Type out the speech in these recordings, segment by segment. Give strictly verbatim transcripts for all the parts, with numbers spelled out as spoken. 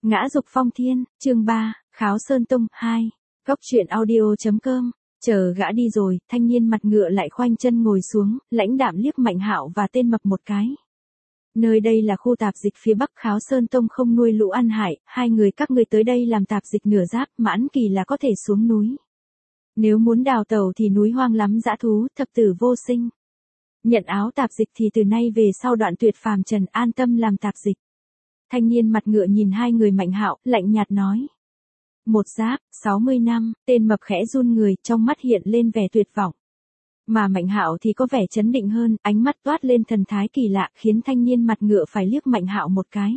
Ngã dục phong thiên, chương ba, Kháo Sơn Tông, hai. Góc truyện audio chấm com. Chờ gã đi rồi, thanh niên mặt ngựa lại khoanh chân ngồi xuống, lãnh đạm liếc Mạnh Hạo và tên mập một cái. Nơi đây là khu tạp dịch phía Bắc, Kháo Sơn Tông không nuôi lũ ăn hại, hai người các ngươi tới đây làm tạp dịch nửa giáp, mãn kỳ là có thể xuống núi. Nếu muốn đào tẩu thì núi hoang lắm dã thú, thập tử vô sinh. Nhận áo tạp dịch thì từ nay về sau đoạn tuyệt phàm trần, an tâm làm tạp dịch. Thanh niên mặt ngựa nhìn hai người Mạnh Hạo, lạnh nhạt nói. Một giáp, sáu mươi năm, tên mập khẽ run người, trong mắt hiện lên vẻ tuyệt vọng. Mà Mạnh Hạo thì có vẻ chấn định hơn, ánh mắt toát lên thần thái kỳ lạ, khiến thanh niên mặt ngựa phải liếc Mạnh Hạo một cái.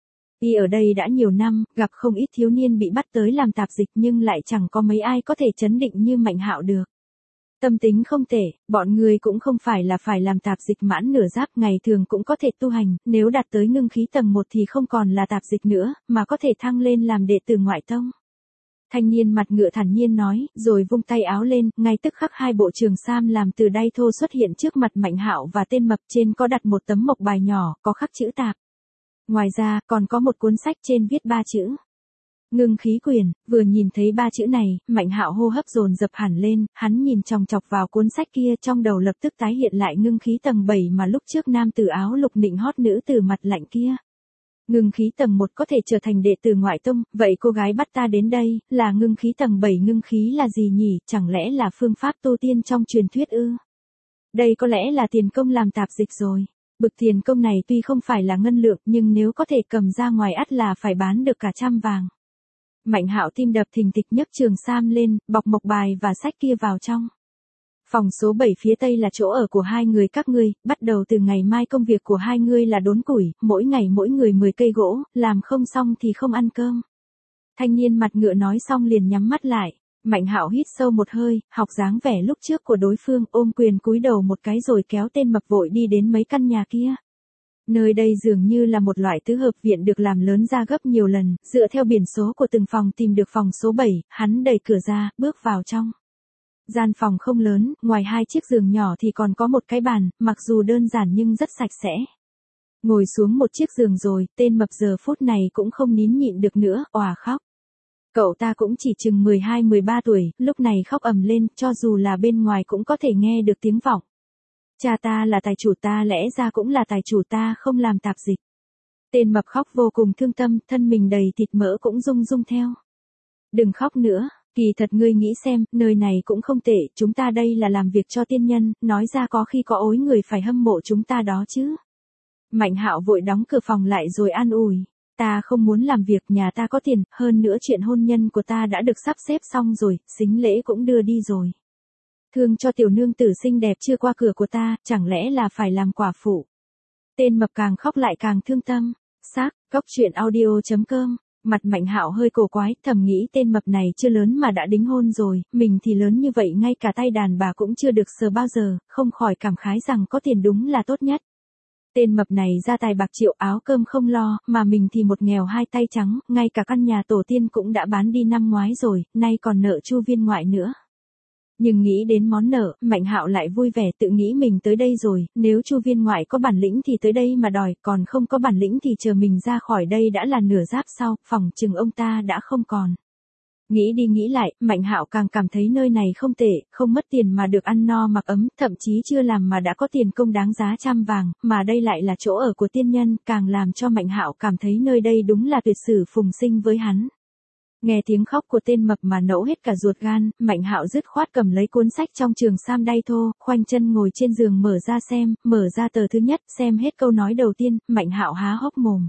Y ở đây đã nhiều năm, gặp không ít thiếu niên bị bắt tới làm tạp dịch nhưng lại chẳng có mấy ai có thể chấn định như Mạnh Hạo được. Tâm tính không tệ, bọn người cũng không phải là phải làm tạp dịch mãn nửa giáp, ngày thường cũng có thể tu hành, nếu đạt tới ngưng khí tầng một thì không còn là tạp dịch nữa, mà có thể thăng lên làm đệ tử ngoại tông. Thanh niên mặt ngựa thản nhiên nói, rồi vung tay áo lên, ngay tức khắc hai bộ trường sam làm từ đay thô xuất hiện trước mặt Mạnh Hạo và tên mập, trên có đặt một tấm mộc bài nhỏ, có khắc chữ tạp. Ngoài ra, còn có một cuốn sách trên viết ba chữ. Ngưng khí quyền. Vừa nhìn thấy ba chữ này, Mạnh Hạo hô hấp dồn dập hẳn lên, hắn nhìn chòng chọc vào cuốn sách kia, trong đầu lập tức tái hiện lại ngưng khí tầng bảy mà lúc trước nam tử áo lục nịnh hót nữ tử mặt lạnh kia. Ngưng khí tầng một có thể trở thành đệ tử ngoại tông, vậy cô gái bắt ta đến đây, là ngưng khí tầng bảy, ngưng khí là gì nhỉ, chẳng lẽ là phương pháp tu tiên trong truyền thuyết ư? Đây có lẽ là tiền công làm tạp dịch rồi. Bực tiền công này tuy không phải là ngân lượng, nhưng nếu có thể cầm ra ngoài ắt là phải bán được cả trăm vàng. Mạnh Hạo tim đập thình thịch, nhấc trường sam lên, bọc mộc bài và sách kia vào trong. Phòng số bảy phía tây là chỗ ở của hai người các ngươi, bắt đầu từ ngày mai công việc của hai ngươi là đốn củi, mỗi ngày mỗi người mười cây gỗ, làm không xong thì không ăn cơm. Thanh niên mặt ngựa nói xong liền nhắm mắt lại. Mạnh Hạo hít sâu một hơi, học dáng vẻ lúc trước của đối phương, ôm quyền cúi đầu một cái rồi kéo tên mập vội đi đến mấy căn nhà kia. Nơi đây dường như là một loại tứ hợp viện được làm lớn ra gấp nhiều lần, dựa theo biển số của từng phòng tìm được phòng số bảy, hắn đẩy cửa ra, bước vào trong. Gian phòng không lớn, ngoài hai chiếc giường nhỏ thì còn có một cái bàn, mặc dù đơn giản nhưng rất sạch sẽ. Ngồi xuống một chiếc giường rồi, tên mập giờ phút này cũng không nín nhịn được nữa, òa khóc. Cậu ta cũng chỉ chừng mười hai mười ba tuổi, lúc này khóc ầm lên, cho dù là bên ngoài cũng có thể nghe được tiếng vọng. Cha ta là tài chủ, ta lẽ ra cũng là tài chủ, ta không làm tạp dịch. Tên mập khóc vô cùng thương tâm, thân mình đầy thịt mỡ cũng rung rung theo. Đừng khóc nữa, kỳ thật ngươi nghĩ xem, nơi này cũng không tệ, chúng ta đây là làm việc cho tiên nhân, nói ra có khi có ối người phải hâm mộ chúng ta đó chứ. Mạnh Hạo vội đóng cửa phòng lại rồi an ủi. Ta không muốn làm việc, nhà ta có tiền, hơn nữa chuyện hôn nhân của ta đã được sắp xếp xong rồi, sính lễ cũng đưa đi rồi. Thương cho tiểu nương tử xinh đẹp chưa qua cửa của ta, chẳng lẽ là phải làm quả phụ. Tên mập càng khóc lại càng thương tâm. Xác, góc truyện audio chấm com. Mặt Mạnh Hạo hơi cổ quái, thầm nghĩ tên mập này chưa lớn mà đã đính hôn rồi, mình thì lớn như vậy ngay cả tay đàn bà cũng chưa được sờ bao giờ, không khỏi cảm khái rằng có tiền đúng là tốt nhất. Tên mập này ra tài bạc triệu, áo cơm không lo, mà mình thì một nghèo hai tay trắng, ngay cả căn nhà tổ tiên cũng đã bán đi năm ngoái rồi, nay còn nợ Chu viên ngoại nữa. Nhưng nghĩ đến món nợ, Mạnh Hạo lại vui vẻ, tự nghĩ mình tới đây rồi, nếu Chu viên ngoại có bản lĩnh thì tới đây mà đòi, còn không có bản lĩnh thì chờ mình ra khỏi đây đã là nửa giáp sau, phòng chừng ông ta đã không còn. Nghĩ đi nghĩ lại, Mạnh Hạo càng cảm thấy nơi này không tệ, không mất tiền mà được ăn no mặc ấm, thậm chí chưa làm mà đã có tiền công đáng giá trăm vàng, mà đây lại là chỗ ở của tiên nhân, càng làm cho Mạnh Hạo cảm thấy nơi đây đúng là tuyệt sử phùng sinh với hắn. Nghe tiếng khóc của tên mập mà nẫu hết cả ruột gan, Mạnh Hạo dứt khoát cầm lấy cuốn sách trong trường sam đay thô, khoanh chân ngồi trên giường mở ra xem, mở ra tờ thứ nhất, xem hết câu nói đầu tiên, Mạnh Hạo há hốc mồm.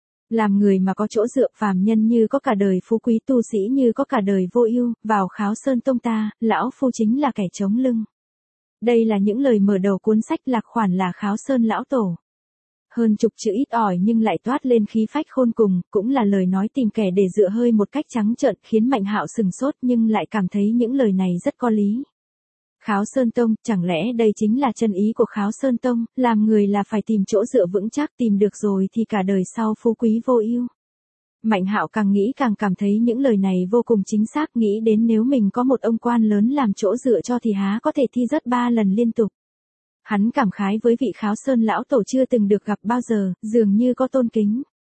Làm người mà có chỗ dựa, phàm nhân như có cả đời phú quý, tu sĩ như có cả đời vô ưu, vào Kháo Sơn Tông ta, lão phu chính là kẻ chống lưng. Đây là những lời mở đầu cuốn sách, lạc khoản là Kháo Sơn lão tổ. Hơn chục chữ ít ỏi nhưng lại toát lên khí phách khôn cùng, cũng là lời nói tìm kẻ để dựa hơi một cách trắng trợn, khiến Mạnh Hạo sừng sốt nhưng lại cảm thấy những lời này rất có lý. Kháo Sơn Tông, chẳng lẽ đây chính là chân ý của Kháo Sơn Tông, làm người là phải tìm chỗ dựa vững chắc, tìm được rồi thì cả đời sau phú quý vô ưu. Mạnh Hạo càng nghĩ càng cảm thấy những lời này vô cùng chính xác, nghĩ đến nếu mình có một ông quan lớn làm chỗ dựa cho thì há có thể thi rớt ba lần liên tục. Hắn cảm khái với vị Kháo Sơn lão tổ chưa từng được gặp bao giờ, dường như có tôn kính.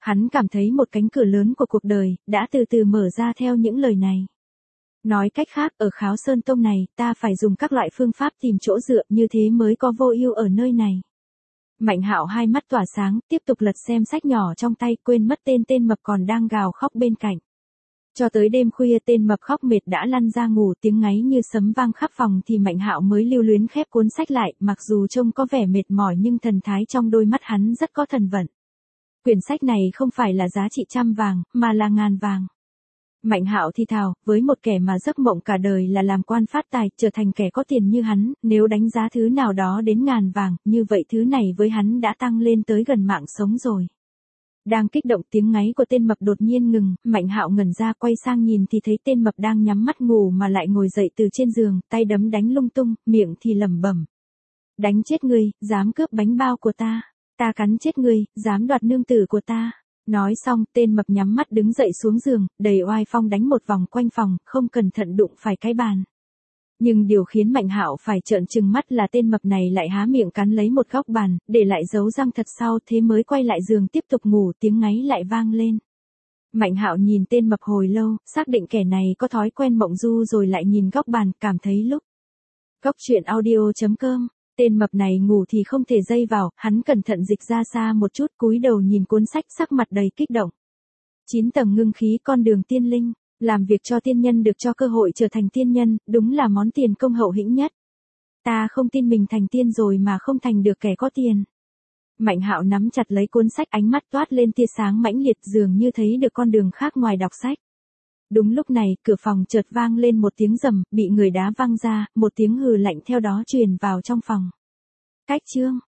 Hắn cảm thấy một cánh cửa lớn của cuộc đời, đã từ từ mở ra theo những lời này. Nói cách khác, ở Kháo Sơn Tông này, ta phải dùng các loại phương pháp tìm chỗ dựa, như thế mới có vô ưu ở nơi này. Mạnh Hạo hai mắt tỏa sáng, tiếp tục lật xem sách nhỏ trong tay, quên mất tên tên mập còn đang gào khóc bên cạnh. Cho tới đêm khuya tên mập khóc mệt đã lăn ra ngủ, tiếng ngáy như sấm vang khắp phòng thì Mạnh Hạo mới lưu luyến khép cuốn sách lại, mặc dù trông có vẻ mệt mỏi nhưng thần thái trong đôi mắt hắn rất có thần vận. Quyển sách này không phải là giá trị trăm vàng, mà là ngàn vàng. Mạnh Hạo thì thào, với một kẻ mà giấc mộng cả đời là làm quan phát tài, trở thành kẻ có tiền như hắn, nếu đánh giá thứ nào đó đến ngàn vàng, như vậy thứ này với hắn đã tăng lên tới gần mạng sống rồi. Đang kích động, tiếng ngáy của tên mập đột nhiên ngừng, Mạnh Hạo ngẩn ra quay sang nhìn thì thấy tên mập đang nhắm mắt ngủ mà lại ngồi dậy từ trên giường, tay đấm đánh lung tung, miệng thì lẩm bẩm. Đánh chết ngươi, dám cướp bánh bao của ta. Ta cắn chết ngươi, dám đoạt nương tử của ta. Nói xong, tên mập nhắm mắt đứng dậy xuống giường, đầy oai phong đánh một vòng quanh phòng, không cẩn thận đụng phải cái bàn. Nhưng điều khiến Mạnh Hạo phải trợn trừng mắt là tên mập này lại há miệng cắn lấy một góc bàn, để lại dấu răng thật sau, thế mới quay lại giường tiếp tục ngủ, tiếng ngáy lại vang lên. Mạnh Hạo nhìn tên mập hồi lâu, xác định kẻ này có thói quen mộng du rồi lại nhìn góc bàn, cảm thấy lúc. Góc truyện audio chấm com. Tên mập này ngủ thì không thể dây vào, hắn cẩn thận dịch ra xa một chút, cúi đầu nhìn cuốn sách, sắc mặt đầy kích động. Chín tầng ngưng khí con đường tiên linh, làm việc cho tiên nhân được cho cơ hội trở thành tiên nhân, đúng là món tiền công hậu hĩnh nhất. Ta không tin mình thành tiên rồi mà không thành được kẻ có tiền. Mạnh Hạo nắm chặt lấy cuốn sách, ánh mắt toát lên tia sáng mãnh liệt, dường như thấy được con đường khác ngoài đọc sách. Đúng lúc này, cửa phòng chợt vang lên một tiếng rầm, bị người đá văng ra, một tiếng hừ lạnh theo đó truyền vào trong phòng. Cách chương